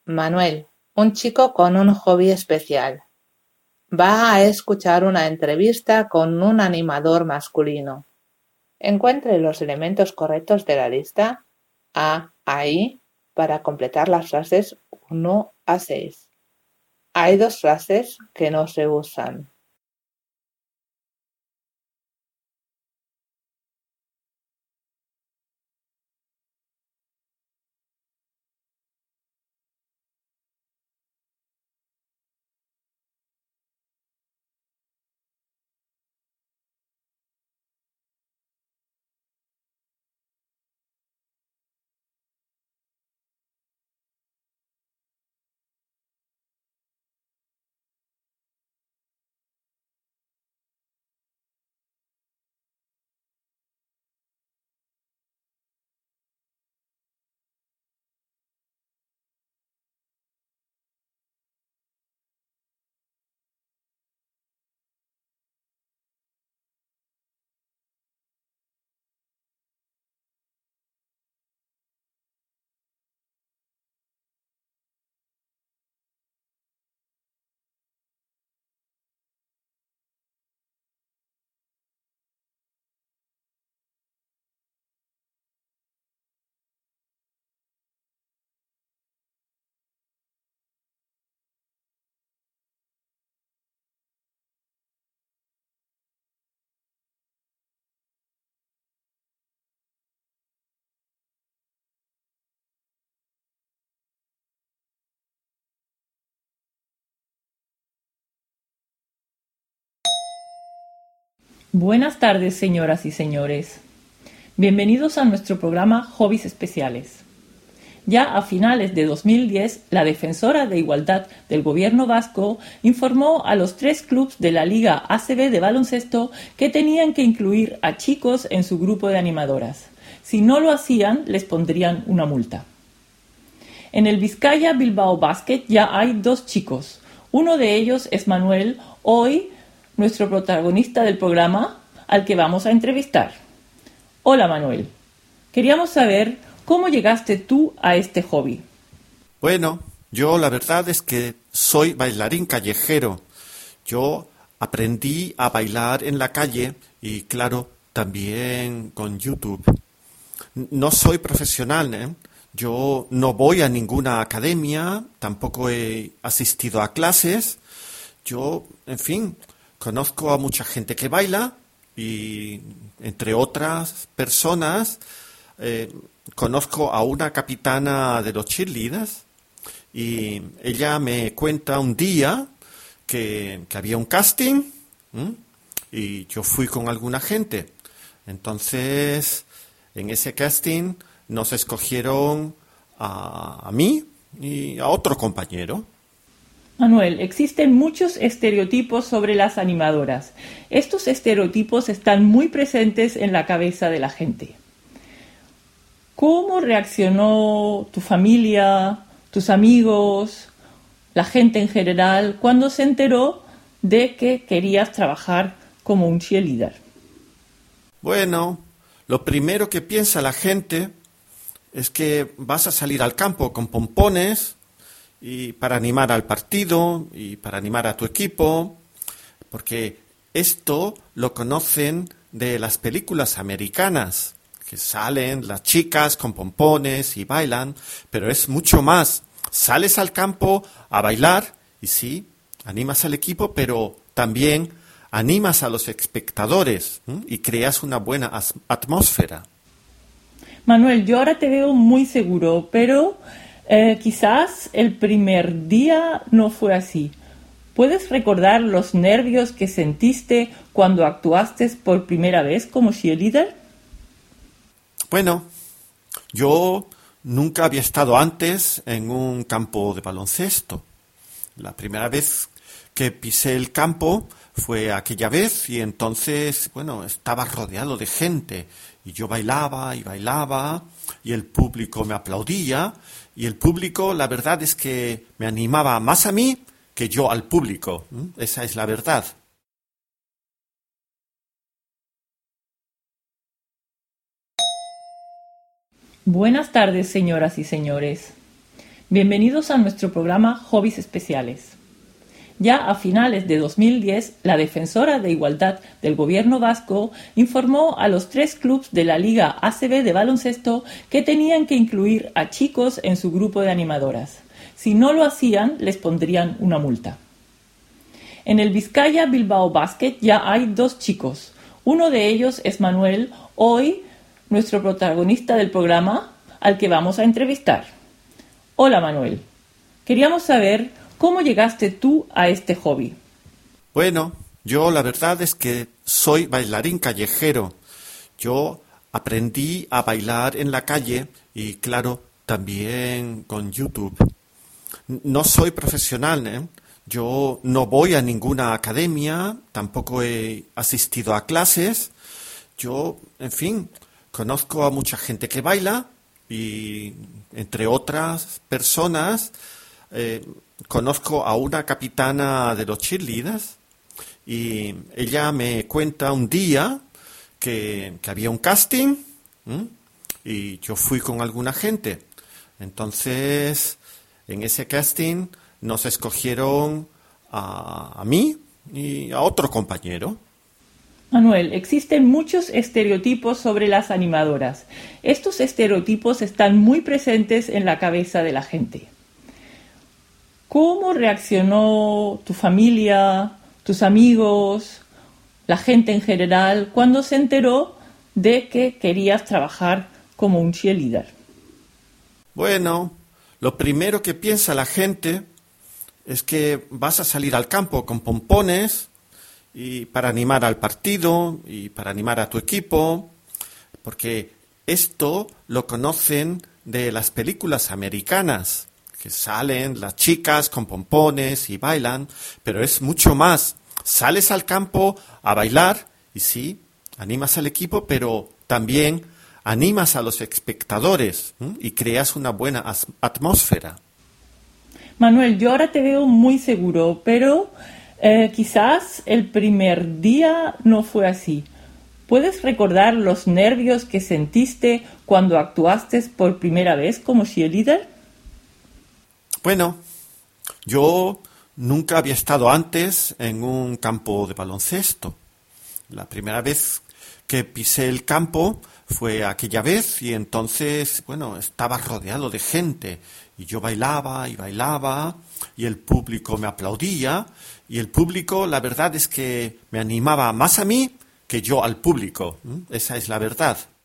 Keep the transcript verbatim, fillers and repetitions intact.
Manuel, un chico con un hobby especial, va a escuchar una entrevista con un animador masculino. Encuentre los elementos correctos de la lista A a I para completar las frases uno a seis. Hay dos frases que no se usan. Buenas tardes, señoras y señores. Bienvenidos a nuestro programa Hobbies Especiales. Ya a finales de dos mil diez, la Defensora de Igualdad del Gobierno vasco informó a los tres clubes de la Liga A C B de baloncesto que tenían que incluir a chicos en su grupo de animadoras. Si no lo hacían, les pondrían una multa. En el Vizcaya Bilbao Basket ya hay dos chicos. Uno de ellos es Manuel, hoy nuestro protagonista del programa, al que vamos a entrevistar. Hola Manuel, queríamos saber cómo llegaste tú a este hobby. Bueno, yo la verdad es que soy bailarín callejero. Yo aprendí a bailar en la calle y claro, también con YouTube. No soy profesional, ¿eh? Yo no voy a ninguna academia, tampoco he asistido a clases. Yo, en fin, conozco a mucha gente que baila y, entre otras personas, eh, conozco a una capitana de los cheerleaders y ella me cuenta un día que, que había un casting, ¿m? Y yo fui con alguna gente. Entonces, en ese casting nos escogieron a, a mí y a otro compañero. Manuel, existen muchos estereotipos sobre las animadoras. Estos estereotipos están muy presentes en la cabeza de la gente. ¿Cómo reaccionó tu familia, tus amigos, la gente en general, cuando se enteró de que querías trabajar como un cheerleader? Bueno, lo primero que piensa la gente es que vas a salir al campo con pompones y para animar al partido y para animar a tu equipo, porque esto lo conocen de las películas americanas, que salen las chicas con pompones y bailan, pero es mucho más. Sales al campo a bailar y sí, animas al equipo, pero también animas a los espectadores, ¿m? Y creas una buena atmósfera. Manuel, yo ahora te veo muy seguro, pero eh, quizás el primer día no fue así. ¿Puedes recordar los nervios que sentiste cuando actuaste por primera vez como cheerleader? Bueno, yo nunca había estado antes en un campo de baloncesto. La primera vez que pisé el campo fue aquella vez y entonces, bueno, estaba rodeado de gente y yo bailaba y bailaba y el público me aplaudía y el público, la verdad es que me animaba más a mí que yo al público. ¿Mm? Esa es la verdad. Buenas tardes, señoras y señores. Bienvenidos a nuestro programa Hobbies Especiales. Ya a finales de dos mil diez, la Defensora de Igualdad del Gobierno vasco informó a los tres clubes de la Liga A C B de baloncesto que tenían que incluir a chicos en su grupo de animadoras. Si no lo hacían, les pondrían una multa. En el Vizcaya Bilbao Basket ya hay dos chicos. Uno de ellos es Manuel, hoy nuestro protagonista del programa, al que vamos a entrevistar. Hola Manuel, queríamos saber cómo llegaste tú a este hobby. Bueno, yo la verdad es que soy bailarín callejero. Yo aprendí a bailar en la calle y claro, también con YouTube. No soy profesional, ¿eh? Yo no voy a ninguna academia, tampoco he asistido a clases. Yo, en fin, conozco a mucha gente que baila y, entre otras personas, eh, conozco a una capitana de los cheerleaders y ella me cuenta un día que, que había un casting, ¿m? Y yo fui con alguna gente. Entonces, en ese casting nos escogieron a, a mí y a otro compañero. Manuel, existen muchos estereotipos sobre las animadoras. Estos estereotipos están muy presentes en la cabeza de la gente. ¿Cómo reaccionó tu familia, tus amigos, la gente en general, cuando se enteró de que querías trabajar como un cheerleader? Bueno, lo primero que piensa la gente es que vas a salir al campo con pompones y para animar al partido y para animar a tu equipo, porque esto lo conocen de las películas americanas, que salen las chicas con pompones y bailan, pero es mucho más. Sales al campo a bailar y sí, animas al equipo, pero también animas a los espectadores, ¿m? Y creas una buena atmósfera. Manuel, yo ahora te veo muy seguro, pero eh, quizás el primer día no fue así. ¿Puedes recordar los nervios que sentiste cuando actuaste por primera vez como cheerleader? Bueno, yo nunca había estado antes en un campo de baloncesto. La primera vez que pisé el campo fue aquella vez y entonces, bueno, estaba rodeado de gente y yo bailaba y bailaba y el público me aplaudía y el público, la verdad es que me animaba más a mí que yo al público. ¿Mm? Esa es la verdad.